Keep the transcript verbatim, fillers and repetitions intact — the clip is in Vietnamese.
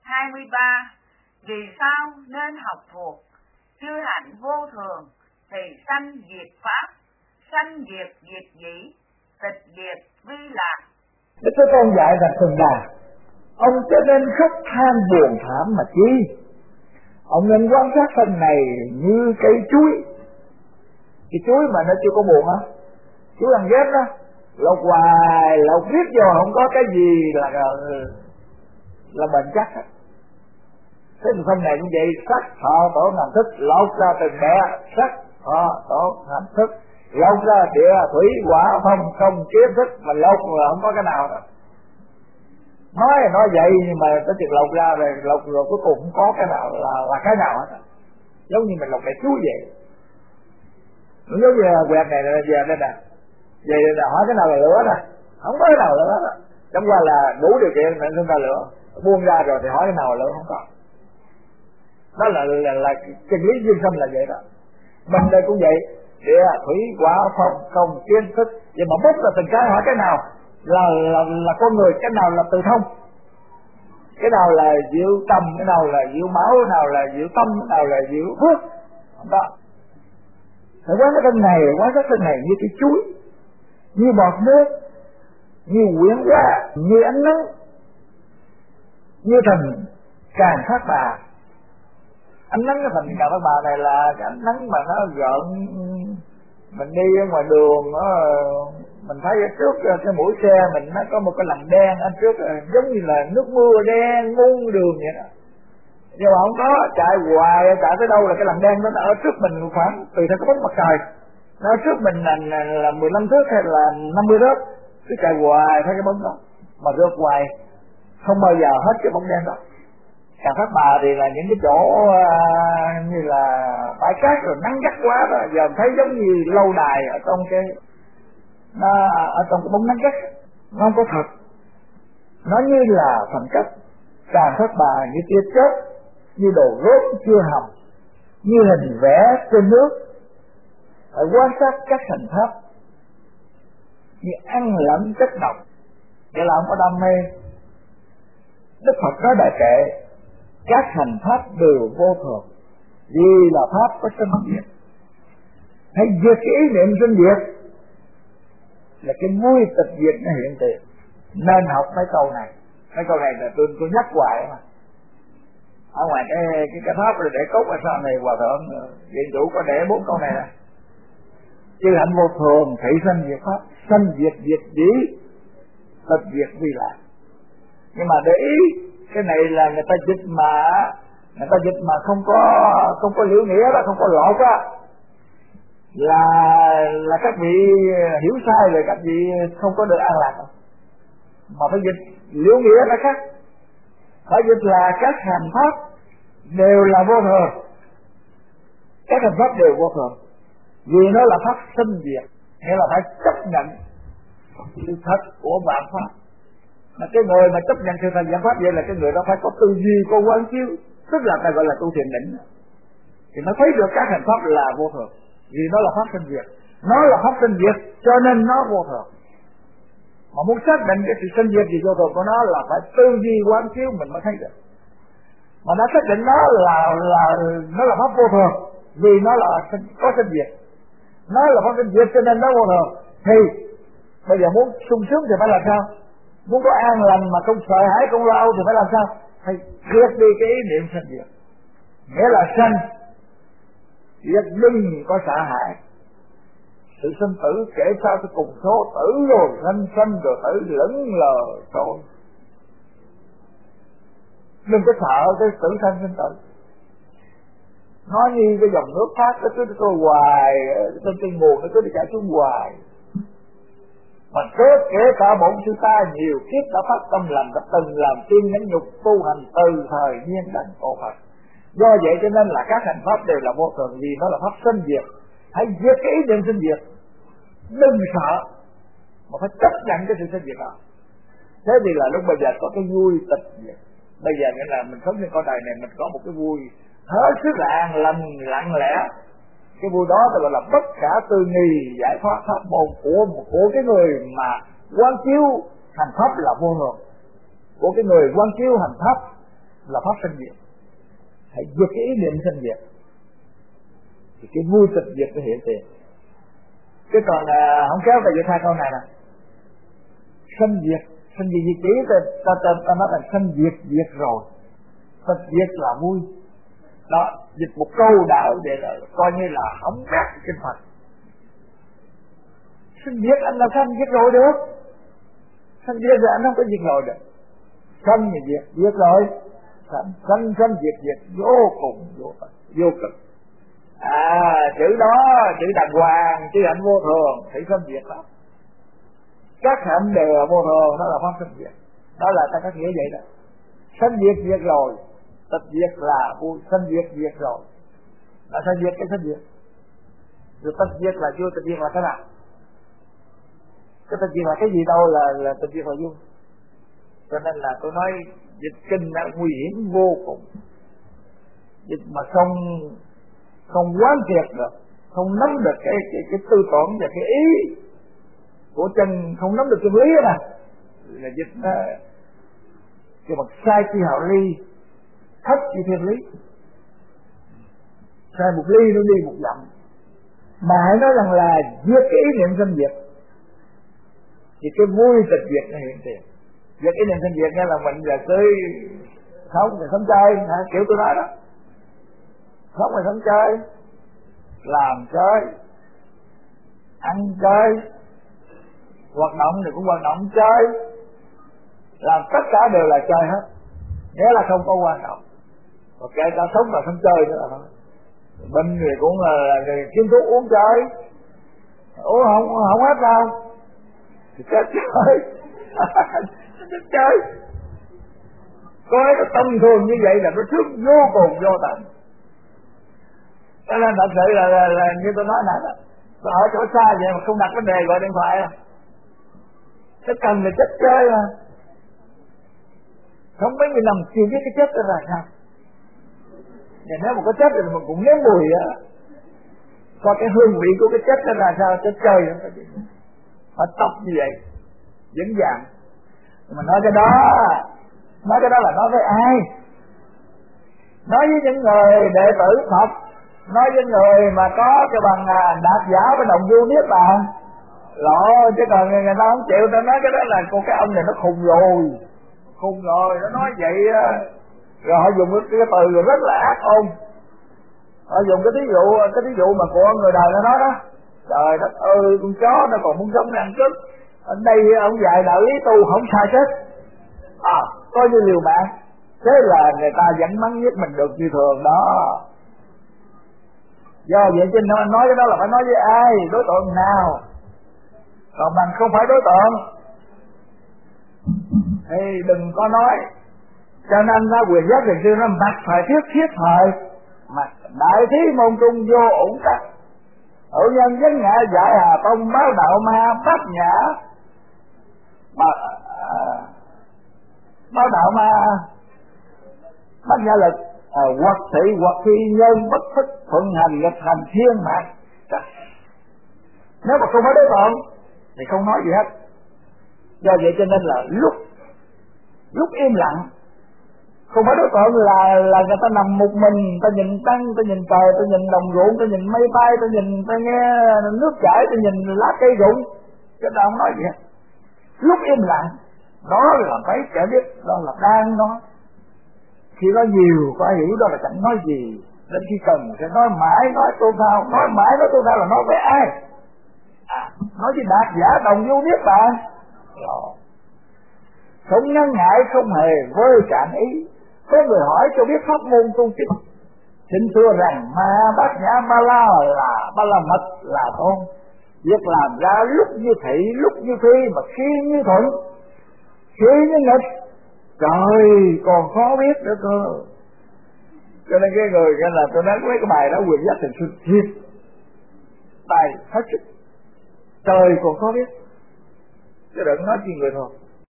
hai mươi ba. Vì sao nên học thuộc? Chư hạnh vô thường thì sanh diệt pháp, sanh diệt diệt dĩ, tịch diệt vi lạc. Đức Thế Tôn dạy rằng Thường Đà, ông cho nên khóc than buồn thảm mà chi? Ông nên quan sát thân này như cây chuối. Cái chuối mà nó chưa có buồn á, chuối ăn ghép đó, lột hoài lột riết vô không có cái gì là là, là bền chắc á. Thế thì thân này cũng vậy, sắc thọ tổ hành thức lột ra từng bẻ, sắc thọ tổ hành thức lột ra địa thủy hỏa phong không kiến thức, mà lột là không có cái nào đó. Nói là nói vậy nhưng mà tới chừng lột ra rồi lột rồi cuối cùng không có cái nào là là cái nào hết. Giống như mình lột cái chuối vậy. Nó giống như là quẹt này là về đây nè, vậy là hỏi cái nào là lửa nè, không có cái nào lửa đó. Chẳng qua là đủ điều kiện để chúng ta lửa, buông ra rồi thì hỏi cái nào là lửa không có. Đó là là, là chân lý duyên sinh là vậy đó. Mình đây cũng vậy, địa thủy hỏa phong không kiến thức, vậy mà bút là từng cái hỏi cái nào là là là con người, cái nào là từ thông, cái nào là diệu tâm, cái nào là diệu máu, cái nào là diệu tâm, cái nào là diệu phước. Đó. Phải quán cái thân này, quán cái thân này như cái chuối, như bọt nước, như quyển hoa, như ánh nắng, như thành Càng Thác Bà. Ánh nắng cái thành Càng Thác Bà này là cái ánh nắng mà nó gợn, mình đi ở ngoài đường nó, mình thấy ở trước cái mũi xe mình nó có một cái lằn đen ở trước, giống như là nước mưa đen muôn đường vậy đó. Nhưng mà không có, chạy hoài chạy tới đâu là cái lằn đen đó nó ở trước mình khoảng tùy theo cái bóng mặt trời, nó ở trước mình là, là, là mười lăm thước hay là năm mươi thước, cứ chạy hoài thấy cái bóng đó mà rượt hoài không bao giờ hết cái bóng đen đó. Càng Thác Bà thì là những cái chỗ uh, như là bãi cát rồi nắng gắt quá đó, giờ thấy giống như lâu đài ở trong cái nó ở trong cái bóng nắng gắt, nó không có thật, nó như là thành chất. Càng Thác Bà như tia chớp, như đồ rốt chưa hầm, như hình vẽ trên nước. Phải quan sát các hành pháp như ăn lẫn chất độc, để làm có đam mê. Đức Phật nói đại kệ, các hành pháp đều vô thường, vì là pháp có sinh diệt. Hãy diệt cái ý niệm sinh diệt, là cái vui tịch diệt nó hiện tiền. Nên học mấy câu này. Mấy câu này là tôi tôi nhắc hoài mà. Ở ngoài cái cái cái pháp rồi để cốt ở sau này hòa thượng viện chủ có để bốn câu này nè. Chư hạnh vô thường, thị sanh diệt pháp, sanh diệt diệt dĩ, tịch diệt vi lạc. Nhưng mà để ý cái này là người ta dịch mà người ta dịch mà không có không có liễu nghĩa đó, không có lộn đó, là là các vị hiểu sai rồi, các vị không có được an lạc đâu. Mà phải dịch liễu nghĩa là khác. Phải dịch là các hành pháp đều là vô thường, các hành pháp đều vô thường, vì nó là pháp sinh diệt, nghĩa là phải chấp nhận sự thật của vạn pháp. Mà cái người mà chấp nhận sự thật vạn pháp vậy là cái người đó phải có tư duy, có quán chiếu, tức là ta gọi là tu thiền định, thì nó thấy được các hành pháp là vô thường, vì nó là pháp sinh diệt, nó là pháp sinh diệt cho nên nó vô thường. Mà muốn xác định cái sự sinh diệt gì vô thường của nó là phải tư duy quán chiếu mình mới thấy được. Mà đã xác định nó là là nó là pháp vô thường, vì nó là có sinh diệt, nó là pháp sinh diệt cho nên nó vô thường. Thì bây giờ muốn sung sướng thì phải làm sao? Muốn có an lành mà không sợ hãi không lo âu thì phải làm sao? Phải diệt đi cái ý niệm sinh diệt, nghĩa là sanh diệt, đừng có sợ hãi. Sự sinh tử kể sao cho cùng số, tử rồi sanh, sanh rồi tử lẫn lờ rồi. Đừng có sợ cái tử sanh sinh tử. Nói như cái dòng nước phát nó cứ trôi hoài, trên cái nguồn nó cứ đi chảy xuống hoài. Mà kể kể cả bổn sư ta nhiều kiếp đã phát tâm lành, đã từng làm tiên nhẫn nhục tu hành từ thời nhiên đảnh cổ Phật. Do vậy cho nên là các hành pháp đều là vô thường, vì nó là pháp sinh diệt. Hãy diệt cái ý niệm sinh diệt, đừng sợ, mà phải chấp nhận cái sự sinh diệt đó. Thế thì là lúc bây giờ có cái vui tịch diệt. Bây giờ nghĩa là mình sống trên con đời này mình có một cái vui hết sức là an lành lặng lẽ. Cái vui đó gọi là bất khả tư nghì giải thoát pháp môn của của cái người mà quán chiếu hành pháp là vô thường, của cái người quán chiếu hành pháp là pháp sanh diệt. Hãy diệt cái ý niệm sanh diệt thì cái vui tịch diệt nó hiện tiền. Cái còn à, không kéo về giữa hai câu này nè, sanh diệt, sanh diệt diệt chỉ ta ta ta, ta nói là sanh diệt diệt rồi, sanh diệt là vui. Đó, dịch một câu đạo để là coi như là hỏng bét kinh Phật. Sanh diệt anh làm sao anh diệt rồi được? Sanh diệt rồi anh không có diệt rồi được. Sanh thì diệt, diệt rồi. Sanh sanh sanh diệt diệt vô cùng vô tận, vô cực. À, chữ đó, chữ đàng hoàng, chữ hạnh vô thường, thì sanh diệt đó. Các hạnh đều là vô thường, đó là pháp sanh diệt. Đó là ta có nghĩa vậy đó. Sanh diệt diệt rồi, tịch diệt là vui, sanh diệt diệt rồi. Là sanh diệt cái sanh diệt. Rồi tịch diệt là vui, tịch diệt là thế nào? Cái tịch diệt là cái gì đâu là, là tịch diệt là vui. Cho nên là tôi nói dịch kinh đã nguy hiểm vô cùng. Dịch mà không không quán triệt được, không nắm được cái cái cái tư tưởng và cái ý của chân, không nắm được chân lý đó nè, là dịch nó cái mặt sai chi hảo ly, thất chi thiên lý. Sai một ly nó đi một dặm. Mà hãy nói rằng là giết cái ý niệm sanh diệt thì cái vui tịch diệt nó hiện tiền. Giết ý niệm sanh diệt nghe là mình là tới sống rồi sống chơi, hả? Kiểu tôi nói đó, sống rồi sống chơi, làm chơi, ăn chơi, hoạt động thì cũng hoạt động chơi, làm tất cả đều là chơi hết, nghĩa là không có quan trọng. Và kể cả sống là không chơi nữa là thôi. Bên người cũng là, là kiếm thuốc uống chơi, uống không không hết đâu thì chết chơi. Chết chơi. Có cái tâm thường như vậy là nó thức vô cùng vô tận. Cho nên thật sự là, là, là như tôi nói nãy đó, tôi ở chỗ xa vậy mà không đặt vấn đề gọi điện thoại à. Cái cần là chết chơi mà. Không mấy người nằm chịu với cái chết đó là sao? Và nếu mà có chết thì mình cũng nếm mùi á. Coi cái hương vị của cái chết đó là sao? Chết chơi đó. Họ tập như vậy, dẫn dạng. Mà nói cái đó, nói cái đó là nói với ai? Nói với những người đệ tử Phật, nói với người mà có cái bằng đạt giả với đồng du niết bàn. Lộ, chứ còn người, người ta không chịu, ta nói cái đó là cô cái ông này nó khùng rồi. Khùng rồi, nó nói vậy á. Rồi họ dùng cái, cái từ rồi rất là ác ôn. Họ dùng cái thí dụ, cái thí dụ mà của người đời nó nói đó. Trời đất ơi, con chó nó còn muốn sống ăn cướp. Ở đây ông dạy đạo lý tu không sai chết. À, coi như liều mạng. Thế là người ta vẫn mắng giết mình được như thường đó. Do vậy cho nên nói cái đó là phải nói với ai, đối tượng nào. Còn bằng không phải đối tượng thì đừng có nói. Cho nên nó quyền giác thiền sư nó mặt thời thiết thiết thời, mặt đại thí môn trung vô ổn tắc, hữu nhân vấn ngã giải hà tông báo đạo ma bát nhã mà à, báo đạo ma bát nhã lực à, hoặc thị hoặc phi nhân bất thức thuận hành nghịch hành thiên mạng. Nếu mà không phải đối tượng thì không nói gì hết. Do vậy cho nên là lúc lúc im lặng, không phải đối tượng là là người ta nằm một mình, ta nhìn trăng, ta nhìn trời, ta nhìn đồng ruộng, ta nhìn mây bay, ta nhìn ta nghe nước chảy, ta nhìn lá cây rụng, chứ ta không nói gì hết. Lúc im lặng, đó là phải kẻ biết, đó là đang nói. Khi nói nhiều phải hiểu đó là chẳng nói gì, đến khi cần sẽ nói mãi, nói tô thao, nói mãi nói tô thao là nói với ai? À, nói với đạt giả đồng du niết bàn. Rồi. Không ngăn ngại, không hề vơi cạn ý. Có người hỏi cho biết pháp môn tu chính, xin thưa rằng ma bát nhã ba la là ba la mật là tôn. Việc làm ra lúc như thị, lúc như phi, mà khi như thuận, khi như nghịch, trời còn khó biết nữa cơ. Cho nên cái người cái là tôi nói mấy cái bài đó quyền giác thiền sư thiệt bài hết sức, trời còn khó biết, chứ đừng nói chi người thôi.